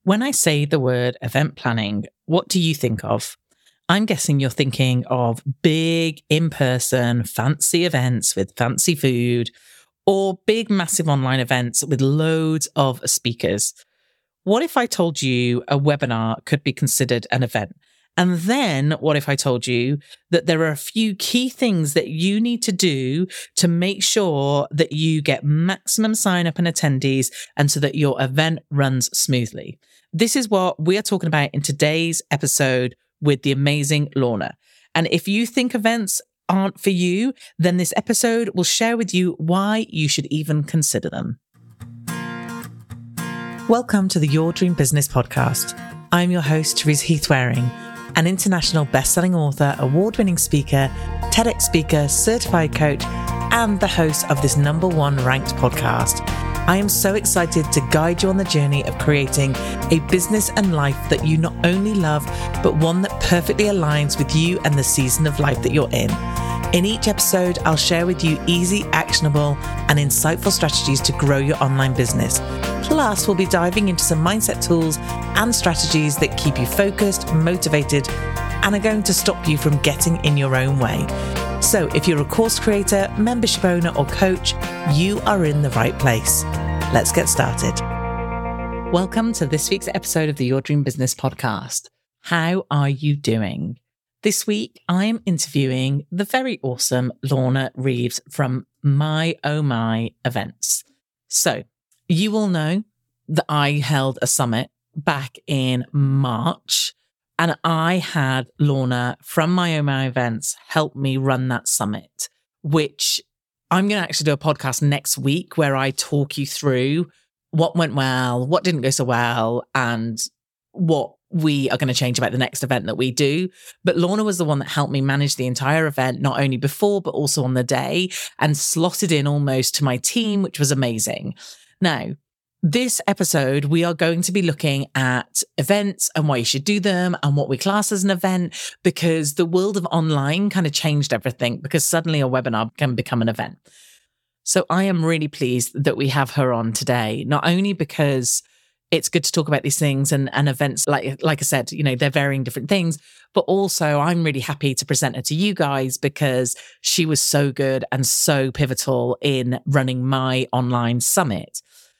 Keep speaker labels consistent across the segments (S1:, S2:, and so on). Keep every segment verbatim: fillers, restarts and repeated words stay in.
S1: When I say the word event planning, what do you think of? I'm guessing you're thinking of big, in-person, fancy events with fancy food, or big, massive online events with loads of speakers. What if I told you a webinar could be considered an event? And then what if I told you that there are a few key things that you need to do to make sure that you get maximum sign up and attendees and so that your event runs smoothly? This is what we are talking about in today's episode with the amazing Lorna. And if you think events aren't for you, then this episode will share with you why you should even consider them. Welcome to the Your Dream Business podcast. I'm your host, Therese Heath-Wareing, an international best-selling author, award-winning speaker, TEDx speaker, certified coach, and the host of this number one ranked podcast. I am so excited to guide you on the journey of creating a business and life that you not only love, but one that perfectly aligns with you and the season of life that you're in. In each episode, I'll share with you easy, actionable, and insightful strategies to grow your online business. Plus, we'll be diving into some mindset tools and strategies that keep you focused, motivated, and are going to stop you from getting in your own way. So if you're a course creator, membership owner, or coach, you are in the right place. Let's get started. Welcome to this week's episode of the Your Dream Business podcast. How are you doing? This week, I am interviewing the very awesome Lorna Reeves from My Oh My Events. So you will know that I held a summit back in March, and I had Lorna from My Oh My Events help me run that summit, which I'm going to actually do a podcast next week where I talk you through what went well, what didn't go so well, and what we are going to change about the next event that we do. But Lorna was the one that helped me manage the entire event, not only before, but also on the day, and slotted in almost to my team, which was amazing. Now, this episode, we are going to be looking at events and why you should do them and what we class as an event, because the world of online kind of changed everything, because suddenly a webinar can become an event. So I am really pleased that we have her on today, not only because it's good to talk about these things and, and events, like, like I said, you know, they're varying different things, but also I'm really happy to present her to you guys because she was so good and so pivotal in running my online summit.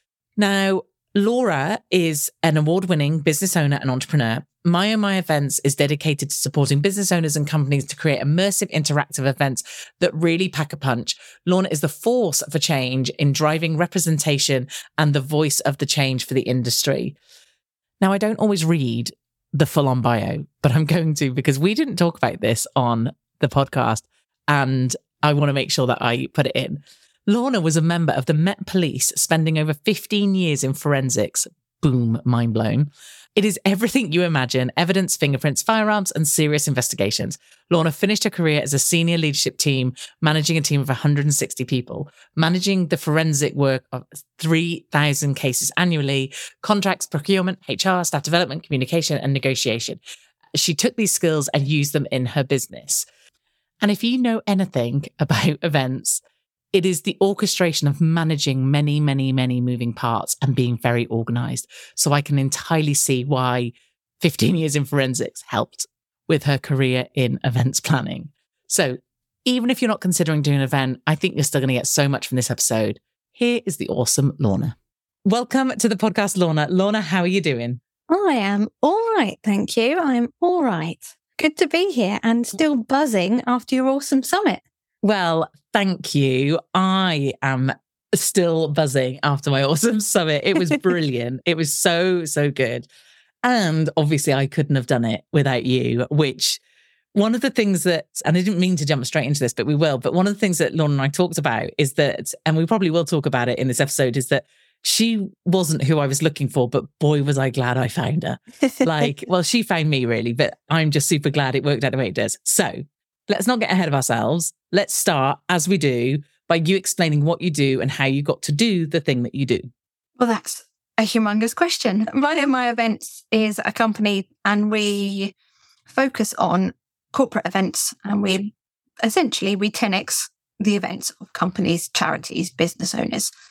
S1: Now, Laura is an award-winning business owner and entrepreneur. My Oh My Events is dedicated to supporting business owners and companies to create immersive, interactive events that really pack a punch. Lorna is the force for change in driving representation and the voice of the change for the industry. Now, I don't always read the full-on bio, but I'm going to because we didn't talk about this on the podcast, and I want to make sure that I put it in. Lorna was a member of the Met Police, spending over fifteen years in forensics. Boom, mind blown. It is everything you imagine: evidence, fingerprints, firearms, and serious investigations. Lorna finished her career as a senior leadership team, managing a team of one hundred sixty people, managing the forensic work of three thousand cases annually, contracts, procurement, H R, staff development, communication, and negotiation. She took these skills and used them in her business. And if you know anything about events, it is the orchestration of managing many, many, many moving parts and being very organized. So I can entirely see why fifteen years in forensics helped with her career in events planning. So even if you're not considering doing an event, I think you're still going to get so much from this episode. Here is the awesome Lorna. Welcome to the podcast, Lorna. Lorna, how are you doing?
S2: I am all right, thank you. I'm all right. Good to be here and still buzzing after your awesome summit.
S1: Well, thank you. I am still buzzing after my awesome summit. It was brilliant. It was so, so good. And obviously I couldn't have done it without you, which one of the things that, and I didn't mean to jump straight into this, but we will, but one of the things that Lorna and I talked about is that, and we probably will talk about it in this episode, is that she wasn't who I was looking for, but boy, was I glad I found her. Like, well, she found me really, but I'm just super glad it worked out the way it does. So let's not get ahead of ourselves. Let's start, as we do, by you explaining what you do and how you got to do the thing that you do.
S2: Well, that's a humongous question. My Oh My Events is a company and we focus on corporate events, and we essentially, we ten X the events of companies, charities, business owners.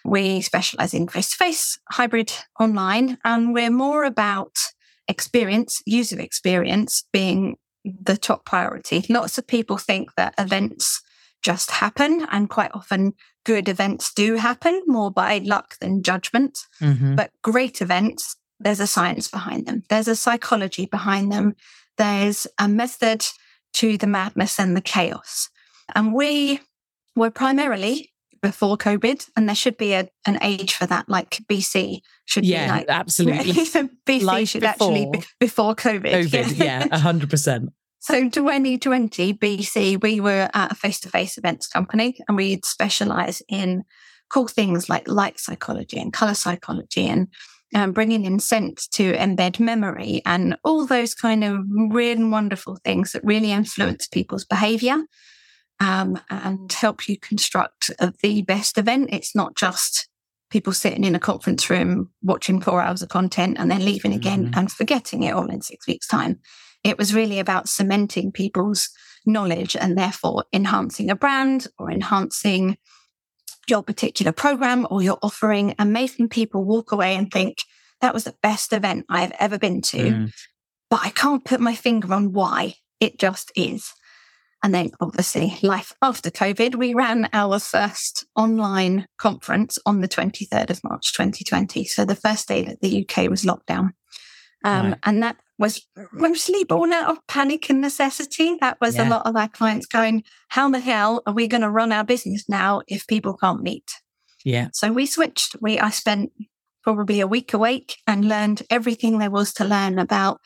S2: We specialize in face-to-face, hybrid, online, and we're more about experience, user experience being the top priority. Lots of people think that events just happen, and quite often good events do happen more by luck than judgment.
S1: Mm-hmm.
S2: But great events, there's a science behind them. There's a psychology behind them. There's a method to the madness and the chaos. And we were primarily before COVID, and there should be a, an age for that, like B C should
S1: yeah,
S2: be like...
S1: absolutely.
S2: B C
S1: Life
S2: should
S1: before,
S2: actually be before COVID.
S1: COVID, yeah, one hundred percent.
S2: So twenty twenty B C, we were at a face-to-face events company, and we'd specialize in cool things like light psychology and color psychology, and um, bringing in scent to embed memory, and all those kind of weird and wonderful things that really influence people's behavior um, and help you construct the best event. It's not just people sitting in a conference room watching four hours of content and then leaving again mm-hmm. and forgetting it all in six weeks' time. It was really about cementing people's knowledge and therefore enhancing a brand or enhancing your particular program or your offering, and making people walk away and think, that was the best event I've ever been to. Mm. But I can't put my finger on why. It just is. And then obviously life after COVID, we ran our first online conference on the twenty-third of March, twenty twenty. So the first day that the U K was locked down. Um, right. And that was mostly born out of panic and necessity. That was yeah. a lot of our clients going, how the hell are we going to run our business now if people can't meet?
S1: Yeah.
S2: So we switched. We I spent probably a week awake and learned everything there was to learn about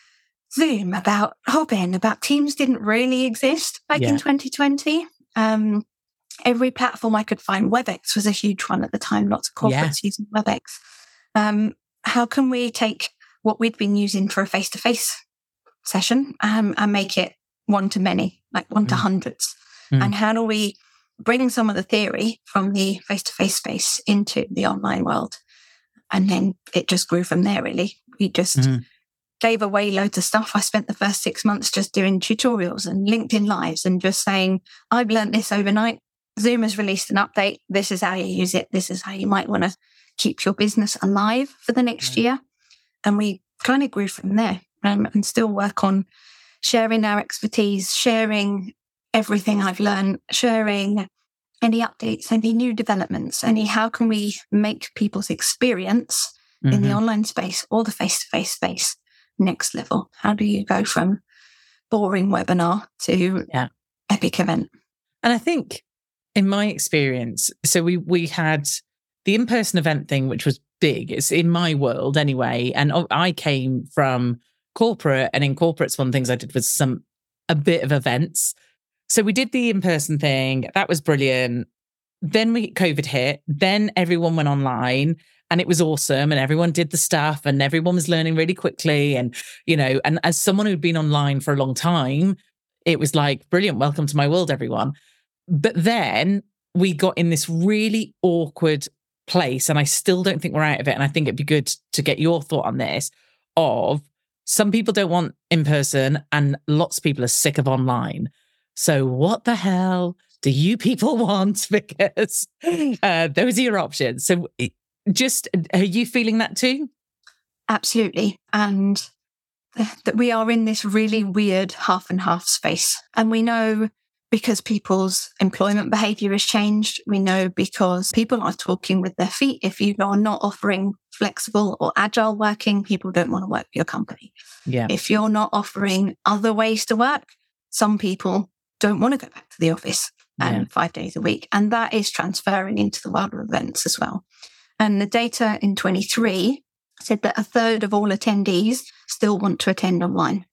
S2: Zoom, about Hopin, about Teams didn't really exist back yeah. in twenty twenty. Um, every platform I could find, WebEx was a huge one at the time, lots of corporates yeah. using WebEx. Um, how can we take what we'd been using for a face-to-face session um, and make it one-to-many, like one mm. to hundreds? Mm. And how do we bring some of the theory from the face-to-face space into the online world? And then it just grew from there, really. We just... Mm. gave away loads of stuff. I spent the first six months just doing tutorials and LinkedIn Lives and just saying, I've learned this overnight. Zoom has released an update. This is how you use it. This is how you might want to keep your business alive for the next right. year. And we kind of grew from there um, and still work on sharing our expertise, sharing everything I've learned, sharing any updates, any new developments, any how can we make people's experience mm-hmm. in the online space or the face-to-face space next level? How do you go from boring webinar to yeah. epic event?
S1: And I think in my experience, so we we had the in-person event thing, which was big. It's in my world anyway. And I came from corporate, and in corporates, one of the things I did was some a bit of events. So we did the in-person thing. That was brilliant. Then we COVID hit. Then everyone went online. And it was awesome, and everyone did the stuff, and everyone was learning really quickly. And, you know, and as someone who'd been online for a long time, it was like, brilliant, welcome to my world, everyone. But then we got in this really awkward place, and I still don't think we're out of it. And I think it'd be good to get your thought on this, of some people don't want in person and lots of people are sick of online. So what the hell do you people want? Because uh, those are your options. So it, Just, are you feeling that too?
S2: Absolutely. And that we are in this really weird half and half space. And we know because people's employment behavior has changed. We know because people are talking with their feet. If you are not offering flexible or agile working, people don't want to work for your company.
S1: Yeah.
S2: If you're not offering other ways to work, some people don't want to go back to the office and yeah. five days a week. And that is transferring into the world of events as well. And the data in twenty-three said that a third of all attendees still want to attend online.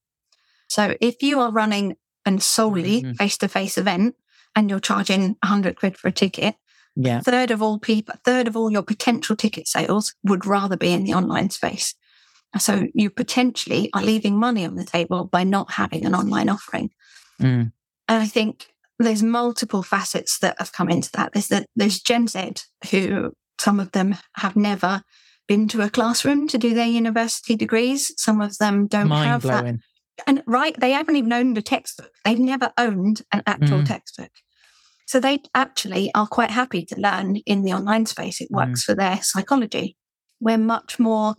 S2: So if you are running a solely mm-hmm. face-to-face event and you're charging one hundred quid for a ticket,
S1: yeah.
S2: a third of all people, a third of all your potential ticket sales would rather be in the online space. So you potentially are leaving money on the table by not having an online offering.
S1: Mm.
S2: And I think there's multiple facets that have come into that. There's the, there's Gen Z, who some of them have never been to a classroom to do their university degrees. Some of them don't
S1: Mind
S2: have
S1: blowing.
S2: that. And right, they haven't even owned a textbook. They've never owned an actual mm. textbook. So they actually are quite happy to learn in the online space. It works mm. for their psychology. We're much more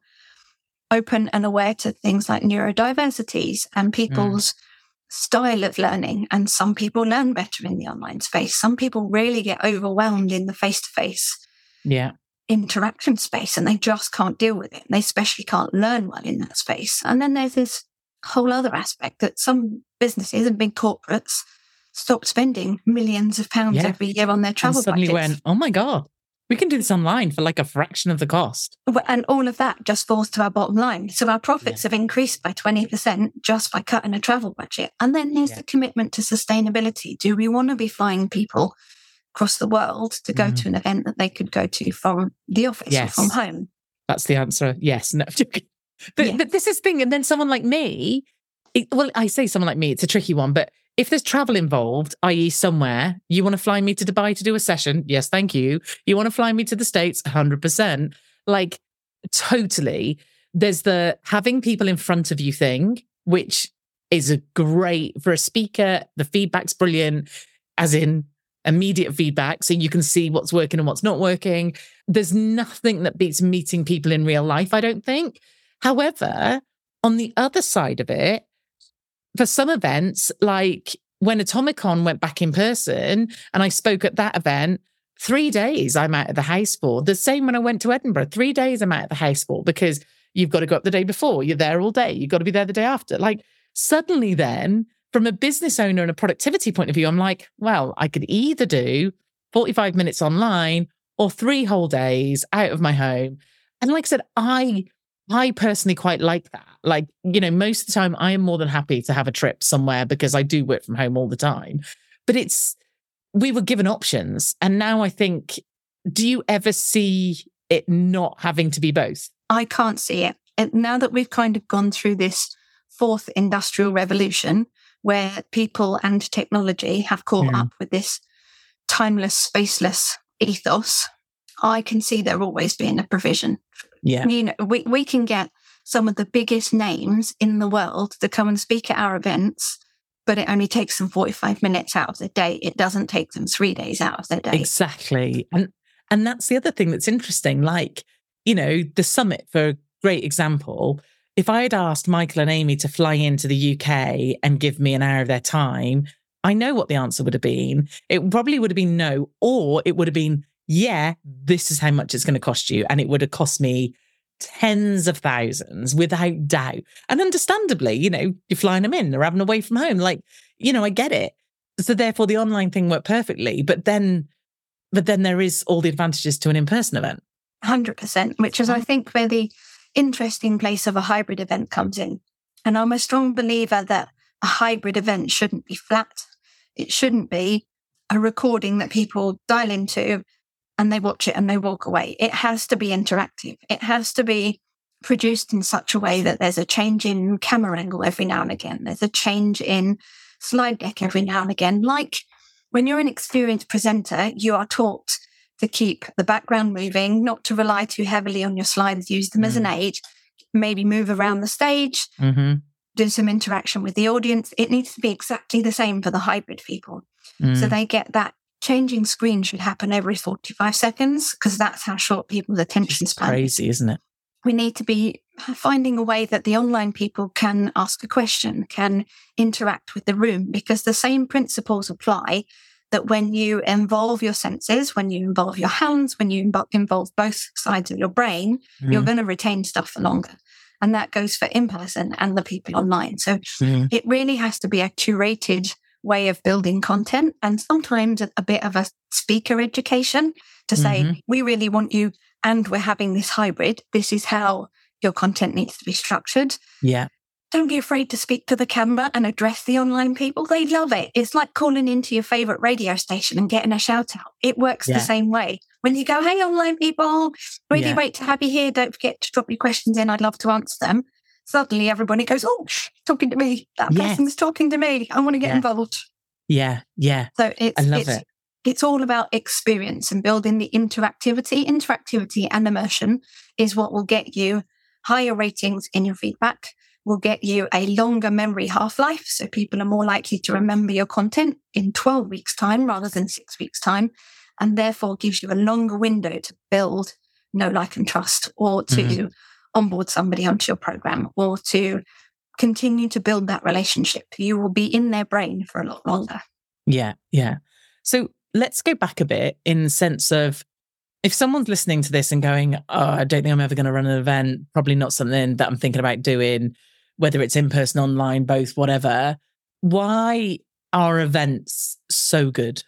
S2: open and aware to things like neurodiversities and people's mm. style of learning. And some people learn better in the online space. Some people really get overwhelmed in the face-to-face
S1: yeah.
S2: interaction space, and they just can't deal with it. They especially can't learn well in that space. And then there's this whole other aspect that some businesses and big corporates stop spending millions of pounds yeah. every year on their travel
S1: and suddenly
S2: budgets.
S1: Went, oh my God, we can do this online for like a fraction of the cost.
S2: And all of that just falls to our bottom line. So our profits yeah. have increased by twenty percent just by cutting a travel budget. And then there's yeah. the commitment to sustainability. Do we want to be flying people across the world to go mm. to an event that they could go to from the office yes. or from home?
S1: That's the answer. Yes. No. But, yeah. but this is the thing. And then someone like me, it, well, I say someone like me, it's a tricky one, but if there's travel involved, that is somewhere, you want to fly me to Dubai to do a session? Yes, thank you. You want to fly me to the States? one hundred percent. Like, totally. There's the having people in front of you thing, which is a great, for a speaker, the feedback's brilliant, as in immediate feedback, so you can see what's working and what's not working. There's nothing that beats meeting people in real life, I don't think. However, on the other side of it, for some events, like when Atomicon went back in person and I spoke at that event, three days I'm out of the house for. The same when I went to Edinburgh, three days I'm out of the house for, because you've got to go up the day before, you're there all day, you've got to be there the day after. Like suddenly then, from a business owner and a productivity point of view, I'm like, well, I could either do forty-five minutes online or three whole days out of my home. And like I said, I... I personally quite like that. Like, you know, most of the time I am more than happy to have a trip somewhere because I do work from home all the time. But it's, we were given options. And now I think, do you ever see it not having to be both?
S2: I can't see it. And now that we've kind of gone through this fourth industrial revolution where people and technology have caught mm. up with this timeless, spaceless ethos, I can see there always being a provision.
S1: Yeah.
S2: You know, we, we can get some of the biggest names in the world to come and speak at our events, but it only takes them forty-five minutes out of their day. It doesn't take them three days out of their day.
S1: Exactly. And and that's the other thing that's interesting. Like, you know, the summit, for a great example, if I had asked Michael and Amy to fly into the U K and give me an hour of their time, I know what the answer would have been. It probably would have been no, or it would have been, yeah, this is how much it's going to cost you. And it would have cost me tens of thousands without doubt. And understandably, you know, you're flying them in, they're having away from home. Like, you know, I get it. So therefore the online thing worked perfectly. But then, but then there is all the advantages to an in-person event.
S2: one hundred percent, which is, I think, where the interesting place of a hybrid event comes in. And I'm a strong believer that a hybrid event shouldn't be flat. It shouldn't be a recording that people dial into and they watch it and they walk away. It has to be interactive. It has to be produced in such a way that there's a change in camera angle every now and again. There's a change in slide deck every now and again. Like when you're an experienced presenter, you are taught to keep the background moving, not to rely too heavily on your slides, use them mm. as an aid, maybe move around the stage,
S1: mm-hmm.
S2: do some interaction with the audience. It needs to be exactly the same for the hybrid people. Mm. So they get that. Changing screen should happen every forty-five seconds because that's how short people's attention span is.
S1: Crazy, isn't it?
S2: We need to be finding a way that the online people can ask a question, can interact with the room, because the same principles apply that when you involve your senses, when you involve your hands, when you involve both sides of your brain, mm. you're going to retain stuff for longer. And that goes for in-person and the people online. So mm. it really has to be a curated way of building content, and sometimes a bit of a speaker education to say, mm-hmm. we really want you, and we're having this hybrid. This is how your content needs to be structured.
S1: Yeah.
S2: Don't be afraid to speak to the camera and address the online people. They love it. It's like calling into your favorite radio station and getting a shout out. It works yeah. the same way. When you go, hey, online people, really yeah. great to have you here. Don't forget to drop your questions in. I'd love to answer them. Suddenly everybody goes, oh, talking to me. That yes. person is talking to me. I want to get
S1: yeah.
S2: involved.
S1: Yeah, yeah.
S2: So it's,
S1: I love
S2: it's,
S1: it.
S2: It's all about experience and building the interactivity. Interactivity and immersion is what will get you higher ratings in your feedback, will get you a longer memory half-life. So people are more likely to remember your content in twelve weeks' time rather than six weeks' time, and therefore gives you a longer window to build know, like, and trust, or to mm-hmm. onboard somebody onto your program, or to continue to build that relationship. You will be in their brain for a lot longer.
S1: Yeah, yeah. So let's go back a bit in the sense of, if someone's listening to this and going, oh, I don't think I'm ever going to run an event, probably not something that I'm thinking about doing, whether it's in person, online, both, whatever, why are events so good?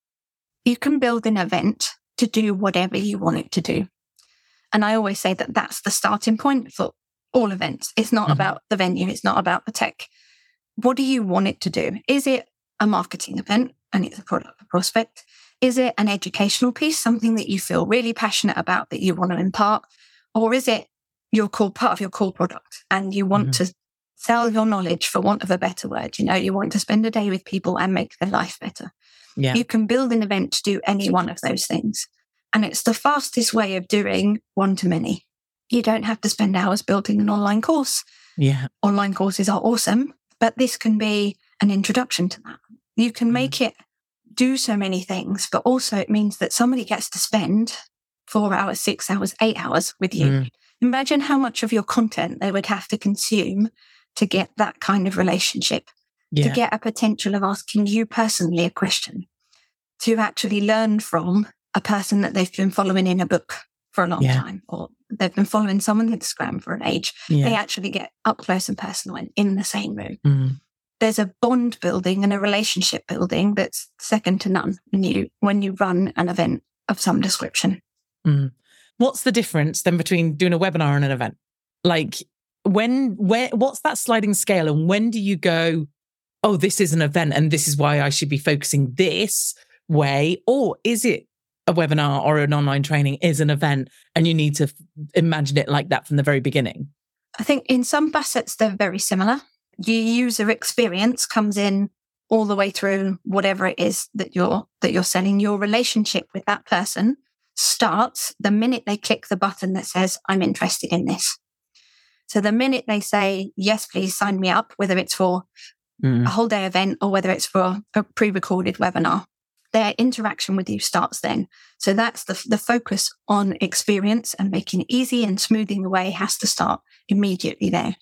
S2: You can build an event to do whatever you want it to do. And I always say that that's the starting point for all events. It's not mm-hmm. about the venue. It's not about the tech. What do you want it to do? Is it a marketing event and it's a product or prospect? Is it an educational piece, something that you feel really passionate about that you want to impart? Or is it your core part of your core product and you want mm-hmm. to sell your knowledge, for want of a better word? You know, you want to spend a day with people and make their life better. Yeah. You can build an event to do any one of those things. And it's the fastest way of doing one-to-many. You don't have to spend hours building an online course.
S1: Yeah.
S2: Online courses are awesome, but this can be an introduction to that. You can make mm. it do so many things, but also it means that somebody gets to spend four hours, six hours, eight hours with you. Mm. Imagine how much of your content they would have to consume to get that kind of relationship, yeah. to get a potential of asking you personally a question, to actually learn from a person that they've been following in a book for a long yeah. time, or they've been following someone on Instagram for an age. Yeah. They actually get up close and personal and in the same room. Mm. There's a bond building and a relationship building that's second to none when you when you run an event of some description.
S1: Mm. What's the difference then between doing a webinar and an event? Like, when, where, what's that sliding scale, and when do you go, oh, this is an event and this is why I should be focusing this way? Or is it a webinar or an online training is an event and you need to f- imagine it like that from the very beginning?
S2: I think in some facets, they're very similar. Your user experience comes in all the way through whatever it is that you're, that you're selling. Your relationship with that person starts the minute they click the button that says, I'm interested in this. So the minute they say, yes, please sign me up, whether it's for mm. a whole day event or whether it's for a pre-recorded webinar, their interaction with you starts then. So that's the the focus on experience and making it easy and smoothing the way has to start immediately there.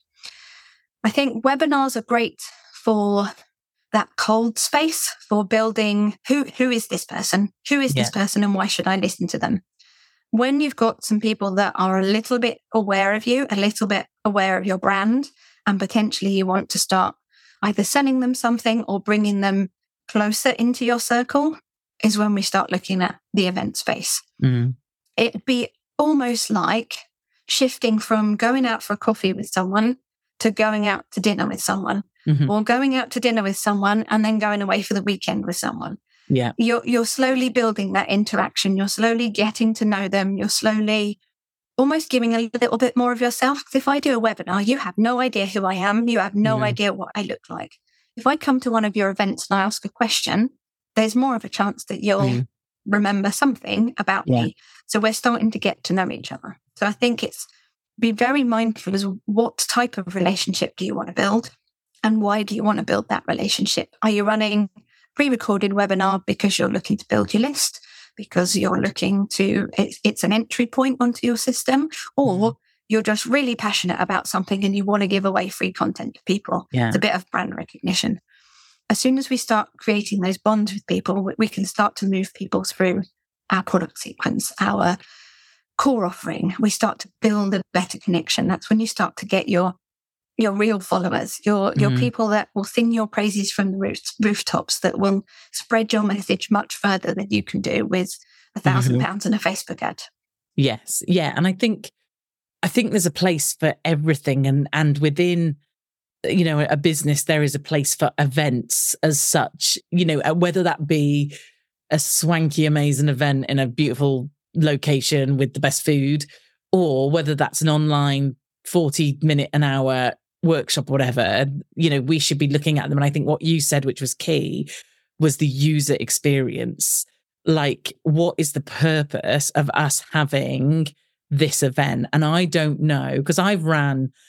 S2: I think webinars are great for that cold space, for building who who is this person? Who is yeah. this person and why should I listen to them? When you've got some people that are a little bit aware of you, a little bit aware of your brand, and potentially you want to start either selling them something or bringing them closer into your circle, is when we start looking at the event space. Mm. It'd be almost like shifting from going out for a coffee with someone to going out to dinner with someone, mm-hmm. or going out to dinner with someone and then going away for the weekend with someone.
S1: Yeah.
S2: You're, you're slowly building that interaction. You're slowly getting to know them. You're slowly almost giving a little bit more of yourself. Because if I do a webinar, you have no idea who I am. You have no yeah. idea what I look like. If I come to one of your events and I ask a question, there's more of a chance that you'll mm. remember something about yeah. me. So we're starting to get to know each other. So I think it's be very mindful as what type of relationship do you want to build and why do you want to build that relationship? Are you running a pre-recorded webinar because you're looking to build your list, because you're looking to, it's, it's an entry point onto your system, or mm. you're just really passionate about something and you want to give away free content to people? Yeah. It's a bit of brand recognition. As soon as we start creating those bonds with people, we can start to move people through our product sequence, our core offering. We start to build a better connection. That's when you start to get your your real followers, your your mm. people that will sing your praises from the roof, rooftops, that will spread your message much further than you can do with a thousand mm-hmm. pounds and a Facebook ad.
S1: Yes, yeah, and I think I think there's a place for everything, and and within, you know, a business, there is a place for events as such, you know, whether that be a swanky, amazing event in a beautiful location with the best food, or whether that's an online forty minute, an hour workshop, whatever, you know, we should be looking at them. And I think what you said, which was key, was the user experience. Like, what is the purpose of us having this event? And I don't know, because I've ran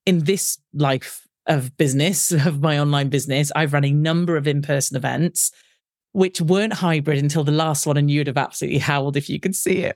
S1: in this life of business, of my online business, I've run a number of in-person events, which weren't hybrid until the last one, and you'd have absolutely howled if you could see it.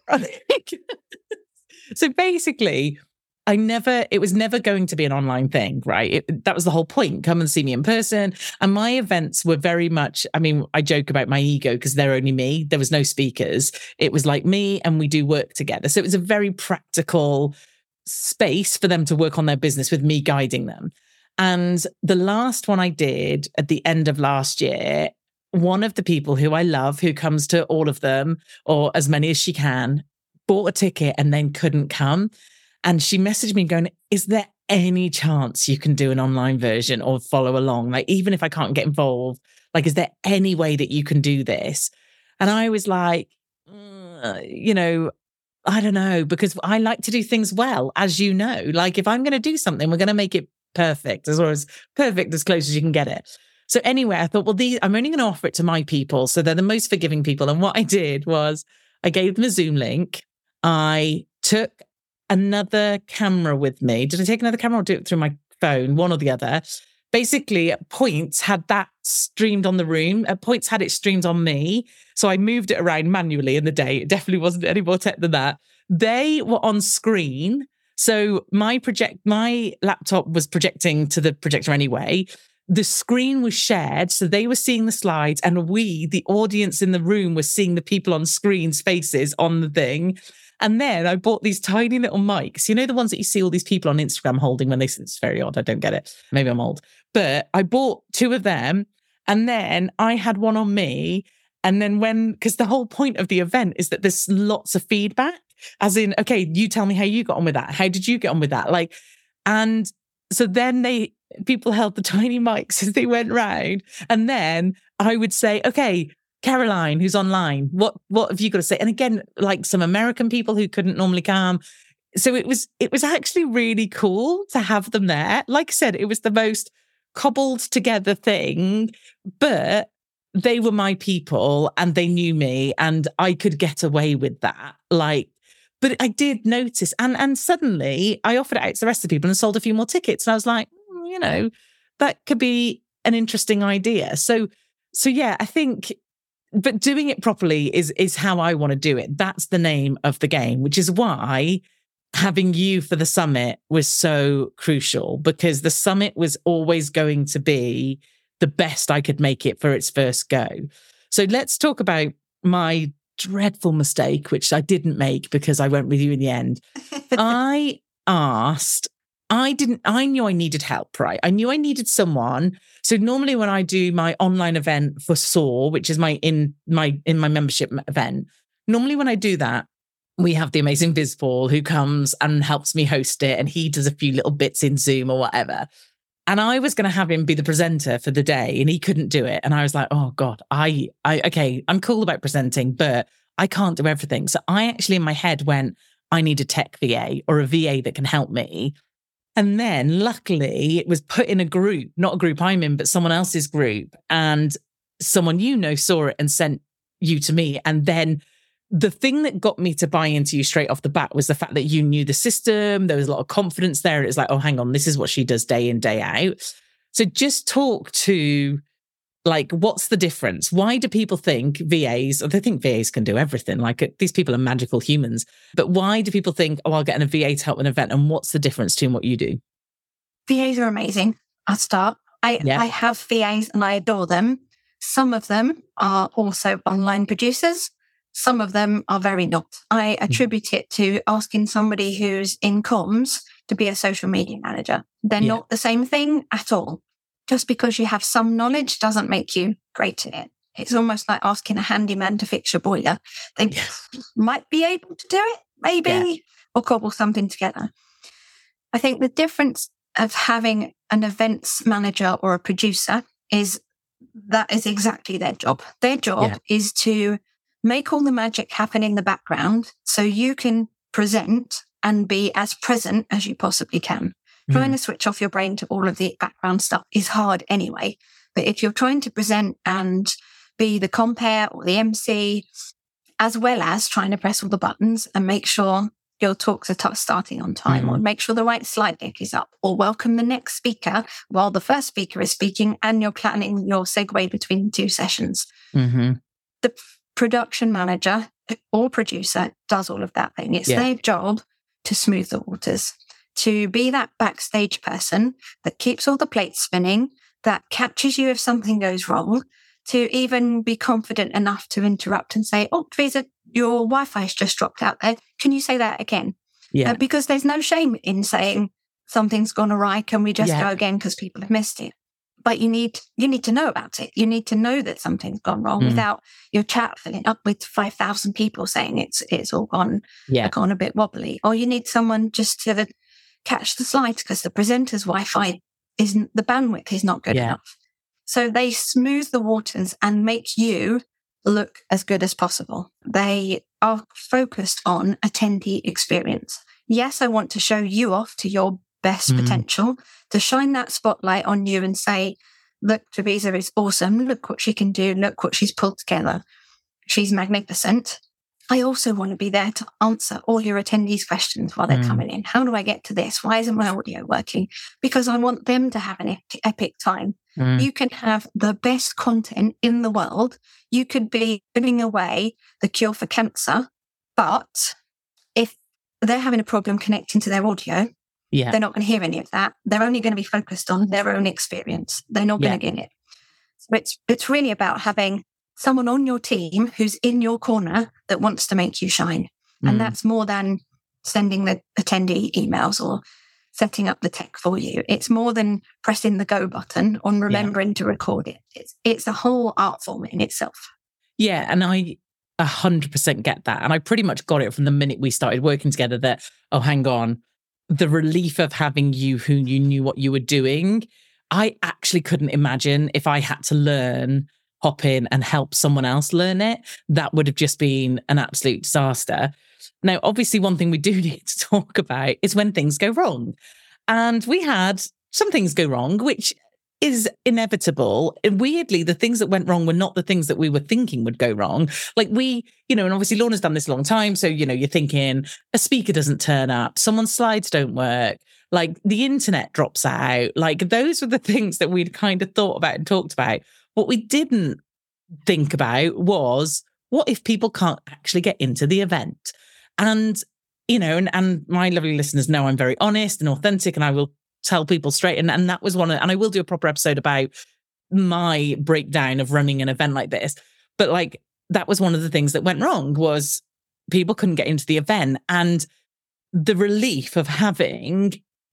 S1: So basically, I never, it was never going to be an online thing, right? It, that was the whole point. Come and see me in person. And my events were very much, I mean, I joke about my ego because they're only me. There was no speakers. It was like me and we do work together. So it was a very practical space for them to work on their business with me guiding them. And the last one I did at the end of last year, one of the people who I love, who comes to all of them, or as many as she can, bought a ticket and then couldn't come. And she messaged me going, is there any chance you can do an online version or follow along? Like, even if I can't get involved, like, is there any way that you can do this? And I was like, mm, you know, I don't know, because I like to do things well, as you know. Like, if I'm going to do something, we're going to make it perfect, as well as perfect, as close as you can get it. So anyway, I thought, well, these, I'm only going to offer it to my people. So they're the most forgiving people. And what I did was I gave them a Zoom link. I took another camera with me. Did I take another camera or do it through my phone? One or the other. Basically, at points had that streamed on the room. At points had it streamed on me. So I moved it around manually in the day. It definitely wasn't any more tech than that. They were on screen. So my project, my laptop was projecting to the projector anyway. The screen was shared. So they were seeing the slides, and we, the audience in the room, were seeing the people on screens' faces on the thing. And then I bought these tiny little mics, you know, the ones that you see all these people on Instagram holding when they say, it's very odd. I don't get it. Maybe I'm old. But I bought two of them, and then I had one on me. And then when, because the whole point of the event is that there's lots of feedback, as in, okay, you tell me how you got on with that. How did you get on with that? Like, and so then they, people held the tiny mics as they went round. And then I would say, okay, Caroline, who's online, what what have you got to say? And again, like some American people who couldn't normally come. So it was it was actually really cool to have them there. Like I said, it was the most cobbled together thing, but they were my people and they knew me and I could get away with that. Like, but I did notice, and and suddenly I offered it out to the rest of the people and sold a few more tickets. And I was like, mm, you know, that could be an interesting idea. So so yeah, I think. But doing it properly is is how I want to do it. That's the name of the game, which is why having you for the summit was so crucial, because the summit was always going to be the best I could make it for its first go. So let's talk about my dreadful mistake, which I didn't make because I went with you in the end. I asked, I didn't, I knew I needed help, right? I knew I needed someone. So normally when I do my online event for Soar, which is my in my in my membership event, normally when I do that, we have the amazing Biz Paul who comes and helps me host it, and he does a few little bits in Zoom or whatever. And I was going to have him be the presenter for the day, and he couldn't do it. And I was like, oh God, I, I, okay, I'm cool about presenting, but I can't do everything. So I actually in my head went, I need a tech V A or a V A that can help me. And then luckily it was put in a group, not a group I'm in, but someone else's group. And someone you know saw it and sent you to me. And then the thing that got me to buy into you straight off the bat was the fact that you knew the system. There was a lot of confidence there. It's like, oh, hang on, this is what she does day in, day out. So just talk to, like, what's the difference? Why do people think V As, or they think V As can do everything? Like, these people are magical humans. But why do people think, oh, I'll get a V A to help an event? And what's the difference between what you do?
S2: V As are amazing. I'll start. I, yeah. I have V As and I adore them. Some of them are also online producers. Some of them are very not. I attribute it to asking somebody who's in comms to be a social media manager. They're yeah. not the same thing at all. Just because you have some knowledge doesn't make you great at it. It's almost like asking a handyman to fix your boiler. They yes. might be able to do it, maybe, yeah. or cobble something together. I think the difference of having an events manager or a producer is that is exactly their job. Their job yeah. is to make all the magic happen in the background so you can present and be as present as you possibly can. Trying to switch off your brain to all of the background stuff is hard anyway. But if you're trying to present and be the compere or the M C, as well as trying to press all the buttons and make sure your talks are t- starting on time, mm-hmm. or make sure the right slide deck is up, or welcome the next speaker while the first speaker is speaking, and you're planning your segue between two sessions.
S1: Mm-hmm.
S2: The production manager or producer does all of that thing. It's yeah. their job to smooth the waters, to be that backstage person that keeps all the plates spinning, that catches you if something goes wrong, to even be confident enough to interrupt and say, oh, Teresa, your Wi-Fi's just dropped out there. Can you say that again?
S1: Yeah.
S2: Uh, because there's no shame in saying something's gone awry. Can we just
S1: yeah.
S2: go again because people have missed it? But you need you need to know about it. You need to know that something's gone wrong mm. without your chat filling up with five thousand people saying it's it's all gone,
S1: yeah.
S2: gone a bit wobbly. Or you need someone just to catch the slides because the presenter's Wi-Fi isn't, the bandwidth is not good yeah. enough. So they smooth the waters and make you look as good as possible. They are focused on attendee experience. Yes, I want to show you off to your best mm. potential, to shine that spotlight on you and say, look, Teresa is awesome. Look what she can do. Look what she's pulled together. She's magnificent. I also want to be there to answer all your attendees' questions while they're mm. coming in. How do I get to this? Why isn't my audio working? Because I want them to have an epic, epic time. Mm. You can have the best content in the world. You could be giving away the cure for cancer, but if they're having a problem connecting to their audio,
S1: yeah.
S2: they're not going to hear any of that. They're only going to be focused on their own experience. They're not
S1: yeah.
S2: going to get it. So it's it's really about having someone on your team who's in your corner that wants to make you shine. Mm. And that's more than sending the attendee emails or setting up the tech for you. It's more than pressing the go button on remembering yeah. to record it. It's it's a whole art form in itself.
S1: Yeah, and I one hundred percent get that. And I pretty much got it from the minute we started working together that, oh, hang on, the relief of having you who you knew what you were doing. I actually couldn't imagine if I had to learn, hop in and help someone else learn it. That would have just been an absolute disaster. Now, obviously, one thing we do need to talk about is when things go wrong. And we had some things go wrong, which is inevitable. And weirdly, the things that went wrong were not the things that we were thinking would go wrong. Like we, you know, and obviously Lorna's done this a long time. So, you know, you're thinking a speaker doesn't turn up, someone's slides don't work, like the internet drops out. Like those were the things that we'd kind of thought about and talked about. What we didn't think about was, what if people can't actually get into the event? And, you know, and, and my lovely listeners know I'm very honest and authentic, and I will tell people straight. And, and that was one of, and I will do a proper episode about my breakdown of running an event like this. But like, that was one of the things that went wrong, was people couldn't get into the event. And the relief of having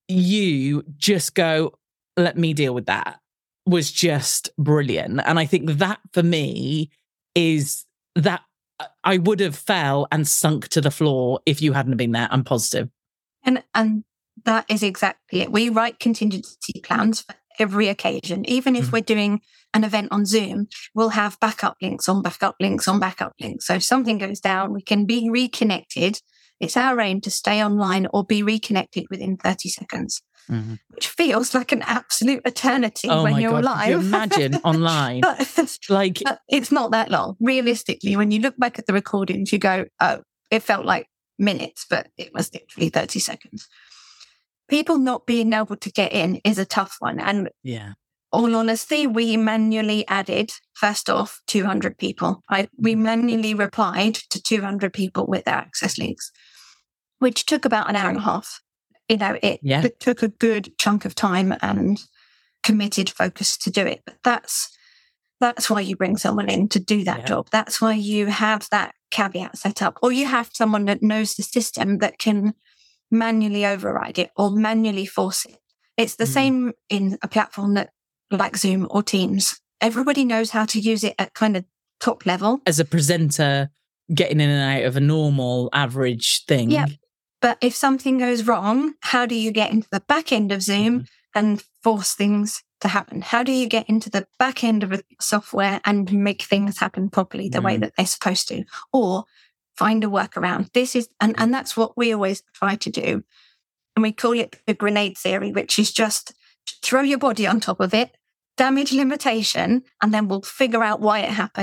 S1: you just go, let me deal with that, was just brilliant. And I think that for me is that I would have fell and sunk to the floor if you hadn't been there. I'm positive.
S2: And and that is exactly it. We write contingency plans for every occasion. Even if mm. we're doing an event on Zoom, we'll have backup links on backup links on backup links. So if something goes down, we can be reconnected. It's our aim to stay online or be reconnected within thirty seconds. Mm-hmm. Which feels like an absolute eternity
S1: oh
S2: when
S1: my
S2: you're
S1: God,
S2: live.
S1: Could you imagine online?
S2: but,
S1: like
S2: but it's not that long. Realistically, when you look back at the recordings, you go, oh, it felt like minutes, but it was literally thirty seconds. People not being able to get in is a tough one. And
S1: yeah,
S2: all honesty, we manually added, first off, two hundred people. I, we manually replied to two hundred people with their access links, which took about an hour and a half. You know, it,
S1: yeah.
S2: it took a good chunk of time and committed focus to do it. But that's that's why you bring someone in to do that yeah. job. That's why you have that caveat set up. Or you have someone that knows the system that can manually override it or manually force it. It's the mm. same in a platform that like Zoom or Teams. Everybody knows how to use it at kind of top level.
S1: As a presenter, getting in and out of a normal average thing.
S2: Yeah. But if something goes wrong, how do you get into the back end of Zoom mm-hmm. and force things to happen? How do you get into the back end of a software and make things happen properly the mm-hmm. way that they're supposed to? Or find a workaround. This is, and, and that's what we always try to do. And we call it the grenade theory, which is just throw your body on top of it, damage limitation, and then we'll figure out why it happened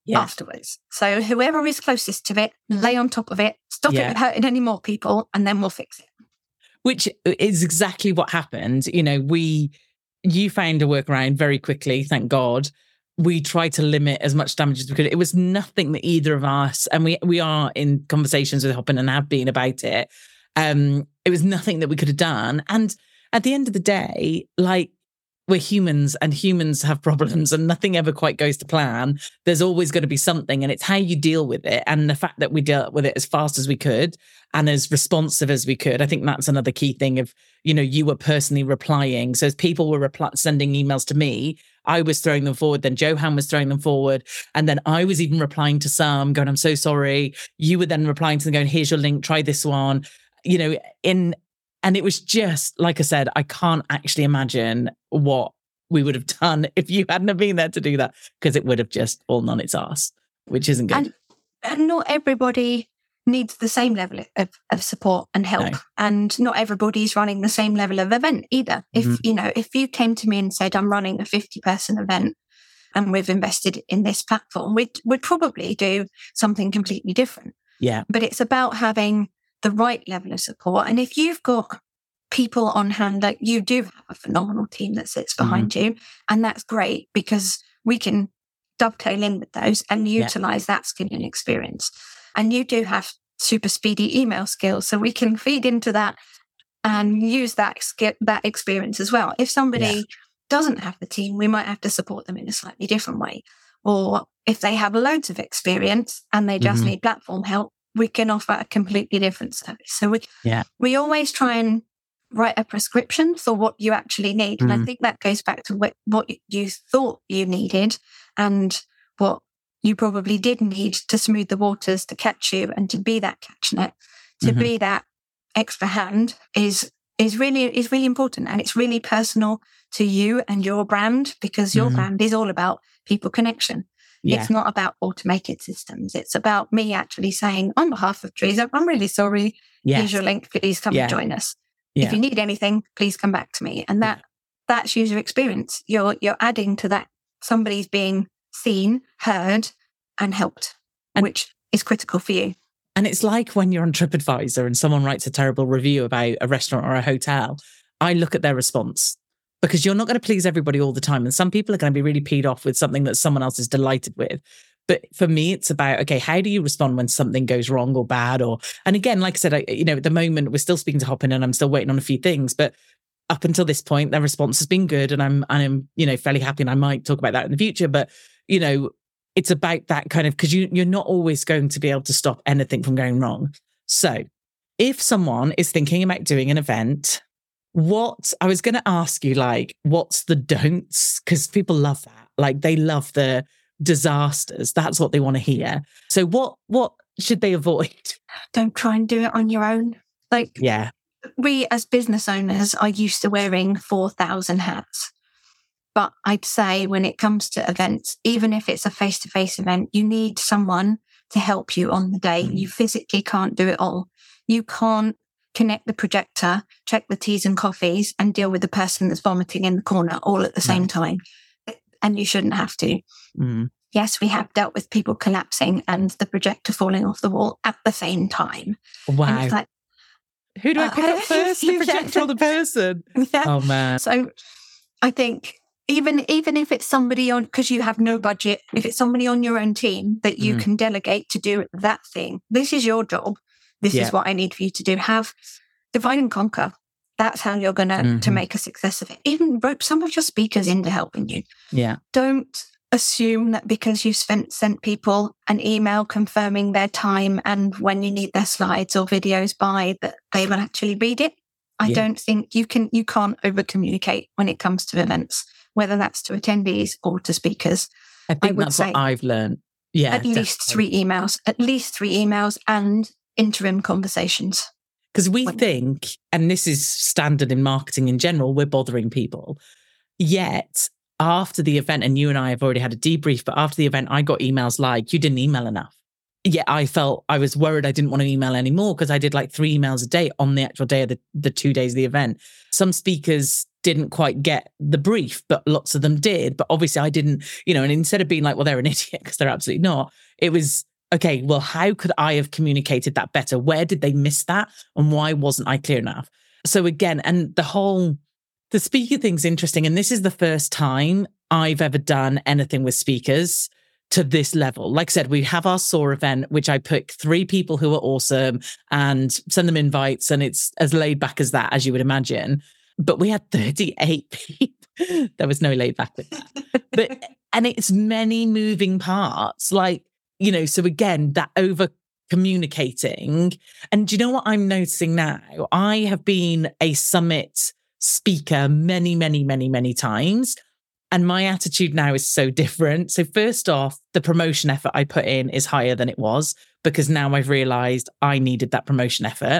S2: yeah. afterwards. So whoever is closest to it, lay on top of it, stop yeah. it hurting any more people, and then we'll fix it.
S1: Which is exactly what happened. You know, we, you found a workaround very quickly, thank God. We tried to limit as much damage as we could. It was nothing that either of us, and we we are in conversations with Hopin and have been about it. Um, it was nothing that we could have done. And at the end of the day, like, we're humans and humans have problems and nothing ever quite goes to plan. There's always going to be something, and it's how you deal with it. And the fact that we dealt with it as fast as we could and as responsive as we could, I think that's another key thing of, you know, you were personally replying. So as people were reply- sending emails to me, I was throwing them forward, then Johan was throwing them forward. And then I was even replying to some going, I'm so sorry. You were then replying to them going, here's your link, try this one, you know, in, and it was just, like I said, I can't actually imagine what we would have done if you hadn't have been there to do that, because it would have just fallen on its arse, which isn't good.
S2: And, and not everybody needs the same level of, of support and help. No. And not everybody's running the same level of event either. Mm-hmm. If, you know, if you came to me and said, I'm running a fifty person event and we've invested in this platform, we'd, we'd probably do something completely different.
S1: Yeah.
S2: But it's about having the right level of support. And if you've got people on hand, like you do have a phenomenal team that sits behind mm-hmm. you, and that's great because we can dovetail in with those and utilize yeah. that skill and experience. And you do have super speedy email skills, so we can feed into that and use that skill, that experience as well. If somebody yeah. doesn't have the team, we might have to support them in a slightly different way. Or if they have loads of experience and they just mm-hmm. need platform help, we can offer a completely different service. So we
S1: yeah.
S2: we always try and write a prescription for what you actually need. Mm. And I think that goes back to what, what you thought you needed and what you probably did need to smooth the waters, to catch you and to be that catch net, to mm-hmm. be that extra hand is is really is really important. And it's really personal to you and your brand, because your mm. brand is all about people connection. Yeah. It's not about automated systems. It's about me actually saying, on behalf of Teresa, I'm really sorry. Yes. Here's your link. Please come yeah. and join us. Yeah. If you need anything, please come back to me. And that yeah. that's user experience. You're you're adding to that. Somebody's being seen, heard, and helped, and, which is critical for you.
S1: And it's like when you're on TripAdvisor and someone writes a terrible review about a restaurant or a hotel, I look at their response, because you're not going to please everybody all the time. And some people are going to be really peed off with something that someone else is delighted with. But for me, it's about, okay, how do you respond when something goes wrong or bad? Or, and again, like I said, I, you know, at the moment, we're still speaking to Hopin and I'm still waiting on a few things. But up until this point, their response has been good. And I'm, I'm, you know, fairly happy. And I might talk about that in the future. But, you know, it's about that kind of, because you, you're not always going to be able to stop anything from going wrong. So if someone is thinking about doing an event, what, I was going to ask you, like, what's the don'ts? Because people love that. Like, they love the disasters. That's what they want to hear. So what, what should they avoid?
S2: Don't try and do it on your own. Like,
S1: yeah,
S2: we as business owners are used to wearing four thousand hats. But I'd say when it comes to events, even if it's a face-to-face event, you need someone to help you on the day. Mm. You physically can't do it all. You can't connect the projector, check the teas and coffees, and deal with the person that's vomiting in the corner all at the same no. time. And you shouldn't have to.
S1: Mm.
S2: Yes, we have dealt with people collapsing and the projector falling off the wall at the same time.
S1: Wow.
S2: And it's like,
S1: who do I pick uh, up first, the projector or the person?
S2: Yeah.
S1: Oh, man.
S2: So I think even even if it's somebody on, because you have no budget, if it's somebody on your own team that you mm. can delegate to do that thing, this is your job. This yeah. is what I need for you to do. Have divide and conquer. That's how you're going to mm-hmm. to make a success of it. Even rope some of your speakers into helping you.
S1: Yeah.
S2: Don't assume that because you've spent, sent people an email confirming their time and when you need their slides or videos by, that they will actually read it. I yeah. don't think you can, you can't over communicate when it comes to events, whether that's to attendees or to speakers.
S1: I think I would that's say what I've learned. Yeah.
S2: At definitely. least three emails, at least three emails and interim conversations.
S1: Because we think, and this is standard in marketing in general, we're bothering people. Yet after the event, and you and I have already had a debrief, but after the event, I got emails like, you didn't email enough. Yet I felt, I was worried I didn't want to email anymore because I did like three emails a day on the actual day of the, the two days of the event. Some speakers didn't quite get the brief, but lots of them did. But obviously I didn't, you know, and instead of being like, well, they're an idiot, because they're absolutely not, it was, okay, well, how could I have communicated that better? Where did they miss that? And why wasn't I clear enough? So again, and the whole, the speaker thing's interesting. And this is the first time I've ever done anything with speakers to this level. Like I said, we have our S O A R event, which I pick three people who are awesome and send them invites. And it's as laid back as that, as you would imagine. But we had thirty-eight people. There was no laid back with that. But, and it's many moving parts. Like, you know, so again, that over communicating. And do you know what I'm noticing now? I have been a summit speaker many, many, many, many times. And my attitude now is so different. So first off, the promotion effort I put in is higher than it was, because now I've realized I needed that promotion effort.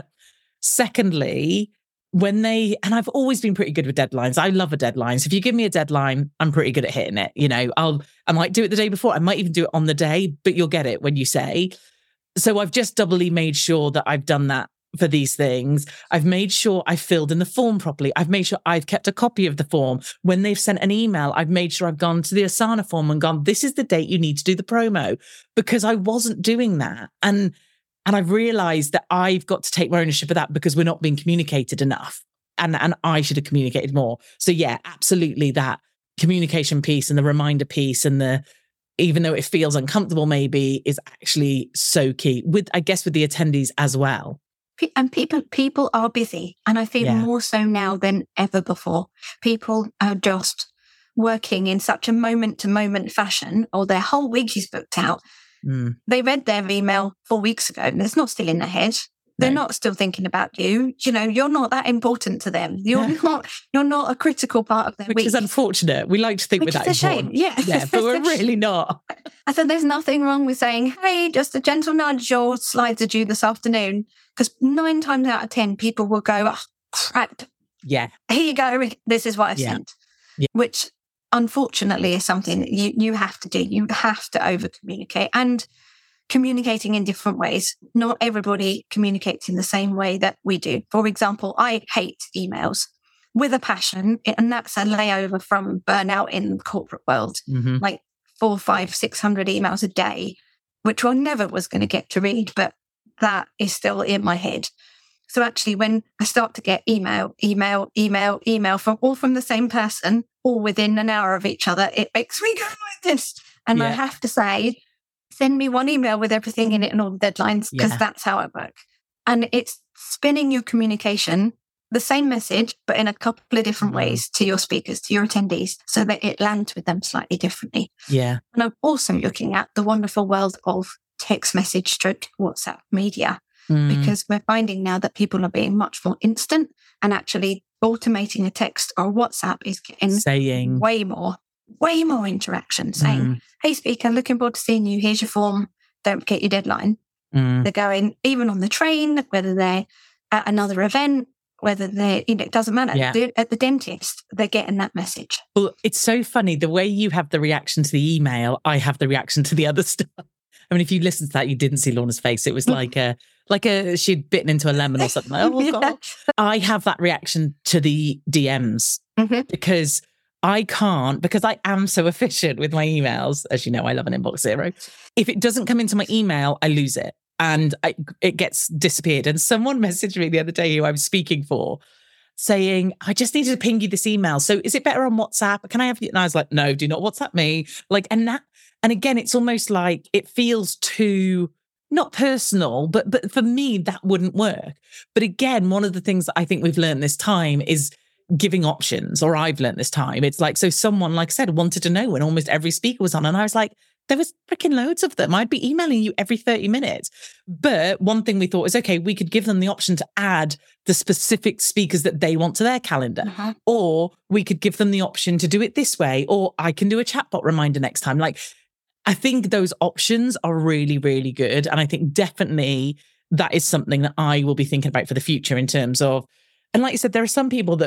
S1: Secondly, when they, and I've always been pretty good with deadlines. I love a deadline. So if you give me a deadline, I'm pretty good at hitting it. You know, I'll, I might do it the day before. I might even do it on the day, but you'll get it when you say. So I've just doubly made sure that I've done that for these things. I've made sure I filled in the form properly. I've made sure I've kept a copy of the form. When they've sent an email, I've made sure I've gone to the Asana form and gone, this is the date you need to do the promo, because I wasn't doing that. And, and I've realized that I've got to take more ownership of that, because we're not being communicated enough. And, and I should have communicated more. So yeah, absolutely, that communication piece and the reminder piece, and the, even though it feels uncomfortable maybe, is actually so key with, I guess, with the attendees as well.
S2: And people people are busy. And I feel yeah. more so now than ever before. People are just working in such a moment-to-moment fashion, or their whole week is booked out. Mm. They read their email four weeks ago, and it's not still in their head. They're no. not still thinking about you. You know, you're not that important to them. You're yeah. not You're not a critical part of their
S1: Which
S2: week.
S1: Which is unfortunate. We like to think
S2: Which
S1: we're that
S2: is a
S1: important.
S2: shame. Yeah.
S1: yeah, but we're really not.
S2: I said there's nothing wrong with saying, hey, just a gentle nudge, your slides are due this afternoon. Because nine times out of ten, people will go, oh, crap.
S1: Yeah.
S2: Here you go. This is what I've
S1: yeah.
S2: sent.
S1: Yeah.
S2: Which, unfortunately, is something that you, you have to do. You have to over-communicate. And communicating in different ways. Not everybody communicates in the same way that we do. For example, I hate emails with a passion, and that's a layover from burnout in the corporate world. Mm-hmm. Like four, five, six hundred emails a day, which I never was going to get to read, but that is still in my head. So actually, when I start to get email, email, email, email from all from the same person, all within an hour of each other, it makes me go like this. And yeah. I have to say, send me one email with everything in it and all the deadlines, because yeah. that's how I work. And it's spinning your communication, the same message, but in a couple of different mm-hmm. ways to your speakers, to your attendees, so that it lands with them slightly differently.
S1: Yeah.
S2: And I'm also looking at the wonderful world of text message stroke WhatsApp media, mm. because we're finding now that people are being much more instant, and actually automating a text or WhatsApp is getting
S1: saying
S2: way more. way more interaction, saying, mm. hey, speaker, looking forward to seeing you. Here's your form. Don't forget your deadline. Mm. They're going, even on the train, whether they're at another event, whether they're, you know, it doesn't matter. Yeah. They're at the dentist, they're getting that message.
S1: Well, it's so funny. The way you have the reaction to the email, I have the reaction to the other stuff. I mean, if you listen to that, you didn't see Lorna's face. It was like a, like a, she'd bitten into a lemon or something. Like, oh, yeah. God. I have that reaction to the D Ms mm-hmm. because I can't, because I am so efficient with my emails. As you know, I love an inbox zero. If it doesn't come into my email, I lose it and I, it gets disappeared. And someone messaged me the other day who I was speaking for saying, I just needed to ping you this email. So is it better on WhatsApp? Can I have you? And I was like, no, do not WhatsApp me. Like, and that, and again, it's almost like it feels too, not personal, but, but for me, that wouldn't work. But again, one of the things that I think we've learned this time is giving options, or I've learned this time. It's like, so someone, like I said, wanted to know when almost every speaker was on. And I was like, there was freaking loads of them. I'd be emailing you every thirty minutes. But one thing we thought was, okay, we could give them the option to add the specific speakers that they want to their calendar. Uh-huh. Or we could give them the option to do it this way, or I can do a chatbot reminder next time. Like, I think those options are really, really good. And I think definitely that is something that I will be thinking about for the future in terms of, and like you said, there are some people that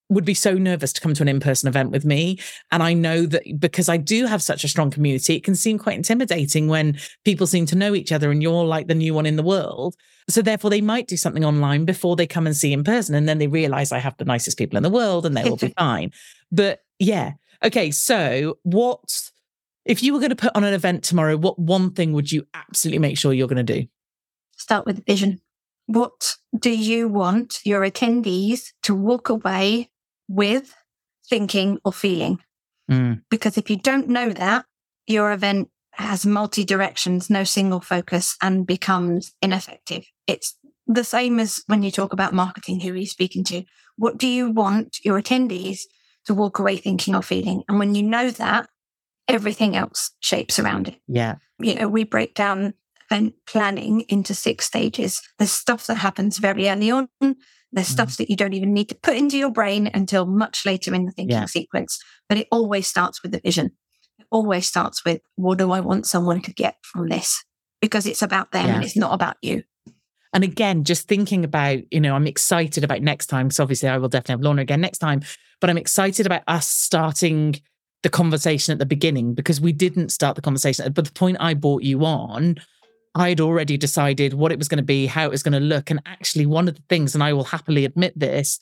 S1: would be so nervous to come to an in-person event with me. And I know that because I do have such a strong community, it can seem quite intimidating when people seem to know each other and you're like the new one in the world. So therefore they might do something online before they come and see in person. And then they realize I have the nicest people in the world and they will be fine. But yeah. Okay. So what, if you were going to put on an event tomorrow, what one thing would you absolutely make sure you're going to do?
S2: Start with vision. What do you want your attendees to walk away with, thinking or feeling?
S1: Mm.
S2: Because if you don't know that, your event has multi-directions, no single focus, and becomes ineffective. It's the same as when you talk about marketing, who are you speaking to? What do you want your attendees to walk away thinking or feeling? And when you know that, everything else shapes around it.
S1: Yeah.
S2: You know, we break down event planning into six stages. There's stuff that happens very early on. There's mm. stuff that you don't even need to put into your brain until much later in the thinking
S1: yeah.
S2: sequence. But it always starts with the vision. It always starts with, what do I want someone to get from this? Because it's about them yeah. and it's not about you.
S1: And again, just thinking about, you know, I'm excited about next time. So obviously I will definitely have Lorna again next time, but I'm excited about us starting the conversation at the beginning, because we didn't start the conversation. But the point I brought you on, I'd already decided what it was going to be, how it was going to look. And actually one of the things, and I will happily admit this,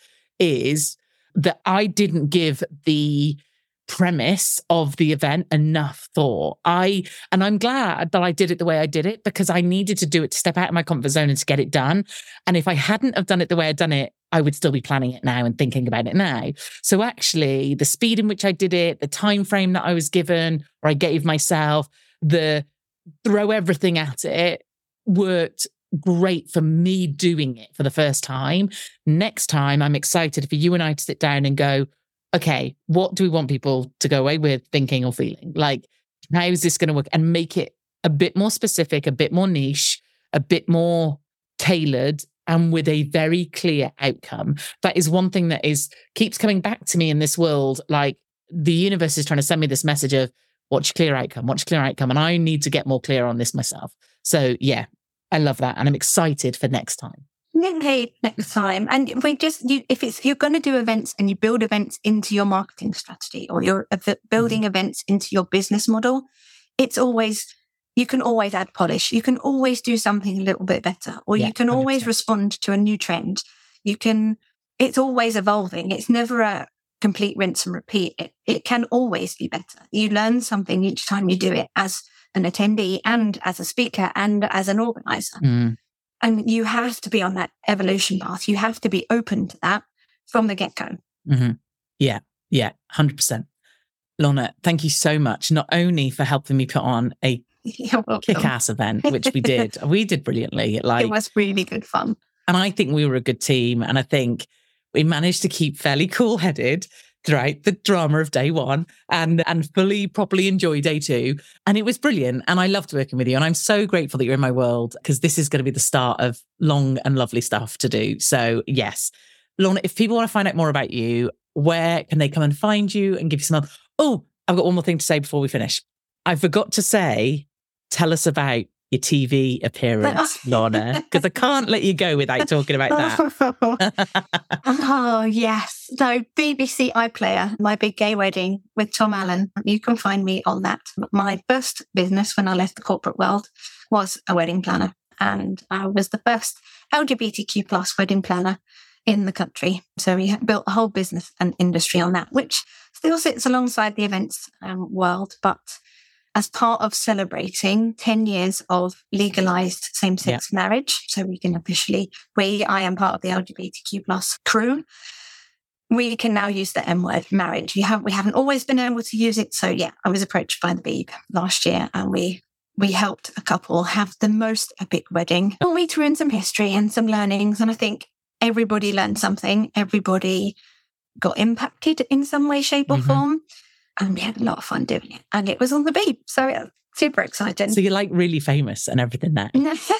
S1: is that I didn't give the premise of the event enough thought. I, and I'm glad that I did it the way I did it, because I needed to do it to step out of my comfort zone and to get it done. And if I hadn't have done it the way I'd done it, I would still be planning it now and thinking about it now. So actually the speed in which I did it, the time frame that I was given or I gave myself, the throw everything at it, worked great for me doing it for the first time. Next time, I'm excited for you and I to sit down and go, okay, what do we want people to go away with thinking or feeling? Like, how is this going to work? And make it a bit more specific, a bit more niche, a bit more tailored, and with a very clear outcome. That is one thing that is keeps coming back to me in this world. Like, the universe is trying to send me this message of, watch clear outcome, watch clear outcome. And I need to get more clear on this myself. So yeah, I love that. And I'm excited for next time.
S2: Okay, next time. And we just, you, if it's, you're going to do events and you build events into your marketing strategy, or you're building mm-hmm. events into your business model, it's always, you can always add polish. You can always do something a little bit better, or yeah, you can always one hundred percent respond to a new trend. You can, it's always evolving. It's never a complete rinse and repeat. It, it can always be better. You learn something each time you do it, as an attendee and as a speaker and as an organizer.
S1: Mm.
S2: And you have to be on that evolution path. You have to be open to that from the get-go.
S1: Mm-hmm. Yeah, yeah, one hundred percent. Lorna, thank you so much, not only for helping me put on a kick-ass event, which we did. We did brilliantly. Like,
S2: it was really good fun.
S1: And I think we were a good team. And I think we managed to keep fairly cool-headed throughout the drama of day one and, and fully, properly enjoy day two. And it was brilliant. And I loved working with you. And I'm so grateful that you're in my world, because this is going to be the start of long and lovely stuff to do. So yes, Lorna, if people want to find out more about you, where can they come and find you and give you some... Oh, I've got one more thing to say before we finish. I forgot to say, tell us about your T V appearance, Lorna, because I can't let you go without talking about that.
S2: Oh, yes. So B B C iPlayer, my big gay wedding with Tom Allen. You can find me on that. My first business when I left the corporate world was a wedding planner. And I was the first L G B T Q plus wedding planner in the country. So we built a whole business and industry on that, which still sits alongside the events um, world. But as part of celebrating ten years of legalized same-sex yeah. marriage, so we can officially, we, I am part of the L G B T Q plus crew, we can now use the M word, marriage. You have, we haven't always been able to use it. So yeah, I was approached by the Beeb last year, and we we helped a couple have the most epic wedding. And we threw in some history and some learnings, and I think everybody learned something. Everybody got impacted in some way, shape or mm-hmm. form. And we had a lot of fun doing it. And it was on the Beeb. So yeah, super exciting.
S1: So you're like really famous and everything now.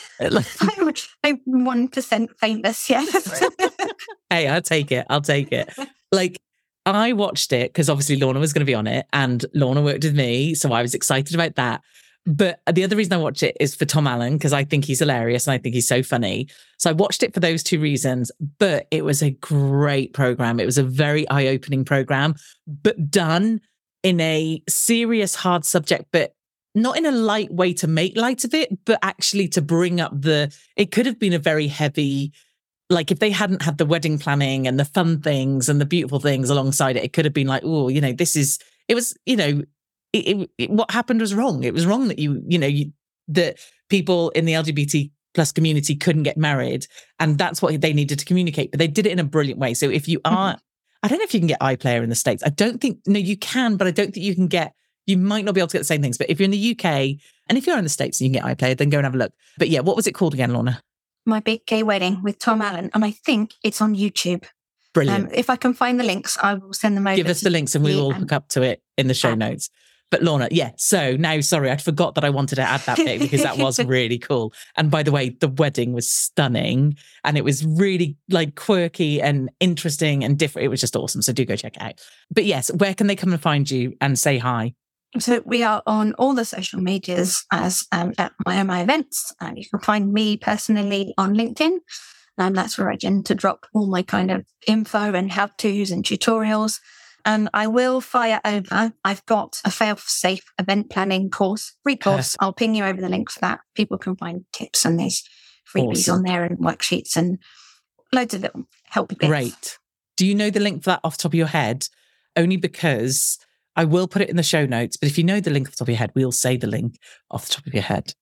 S2: I'm, I'm one percent famous, yes.
S1: Hey, I'll take it. I'll take it. Like, I watched it because obviously Lorna was going to be on it, and Lorna worked with me. So I was excited about that. But the other reason I watch it is for Tom Allen, because I think he's hilarious and I think he's so funny. So I watched it for those two reasons, but it was a great program. It was a very eye-opening program, but done in a serious, hard subject, but not in a light way to make light of it, but actually to bring up the, it could have been a very heavy, like if they hadn't had the wedding planning and the fun things and the beautiful things alongside it, it could have been like, oh, you know, this is, it was, you know, It, it, it, what happened was wrong. It was wrong that you, you know, you, that people in the L G B T plus community couldn't get married. And that's what they needed to communicate. But they did it in a brilliant way. So if you are, mm-hmm. I don't know if you can get iPlayer in the States. I don't think, no, you can, but I don't think you can get, you might not be able to get the same things. But if you're in the U K, and if you're in the States and you can get iPlayer, then go and have a look. But yeah, what was it called again, Lorna?
S2: My Big Gay Wedding with Tom Allen. And I think it's on YouTube.
S1: Brilliant.
S2: Um, if I can find the links, I will send them over.
S1: Give us the links and we will hook up to it in the show
S2: uh,
S1: notes. But Lorna, yeah, so now, sorry, I forgot that I wanted to add that bit because that was really cool. And by the way, the wedding was stunning and it was really like quirky and interesting and different. It was just awesome. So do go check it out. But yes, where can they come and find you and say hi?
S2: So we are on all the social medias as um, at My Oh My Events. And you can find me personally on LinkedIn. And that's where I tend to drop all my kind of info and how-tos and tutorials. And I will fire over. I've got a fail-safe event planning course, free course. I'll ping you over the link for that. People can find tips and there's freebies awesome. on there and worksheets and loads of little helpy bits.
S1: Great. Do you know the link for that off the top of your head? Only because I will put it in the show notes, but if you know the link off the top of your head, we'll say the link off the top of your head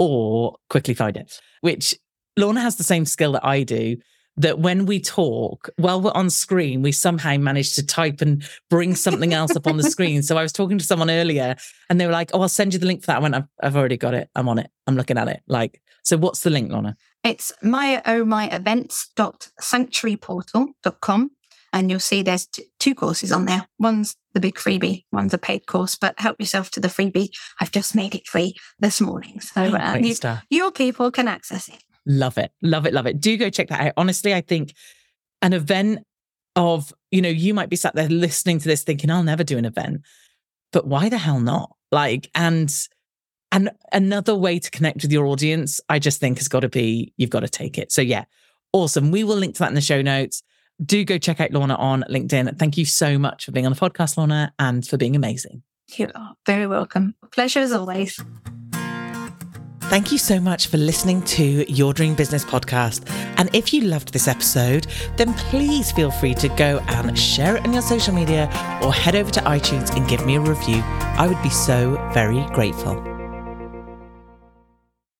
S1: or quickly find it, which Lorna has the same skill that I do. That when we talk, while we're on screen, we somehow manage to type and bring something else up on the screen. So I was talking to someone earlier and they were like, oh, I'll send you the link for that. I went, I've, I've already got it. I'm on it. I'm looking at it. Like, so what's the link, Lorna?
S2: It's my oh my events dot sanctuary portal dot com. And you'll see there's t- two courses on there. One's the big freebie, one's a paid course, but help yourself to the freebie. I've just made it free this morning. So uh, you, your people can access it.
S1: Love it. Love it. Love it. Do go check that out. Honestly, I think an event of, you know, you might be sat there listening to this thinking, I'll never do an event, but why the hell not? Like, and, and another way to connect with your audience, I just think has got to be, you've got to take it. So yeah, awesome. We will link to that in the show notes. Do go check out Lorna on LinkedIn. Thank you so much for being on the podcast, Lorna, and for being amazing.
S2: You are very welcome. Pleasure as always.
S1: Thank you so much for listening to Your Dream Business podcast. And if you loved this episode, then please feel free to go and share it on your social media or head over to iTunes and give me a review. I would be so very grateful.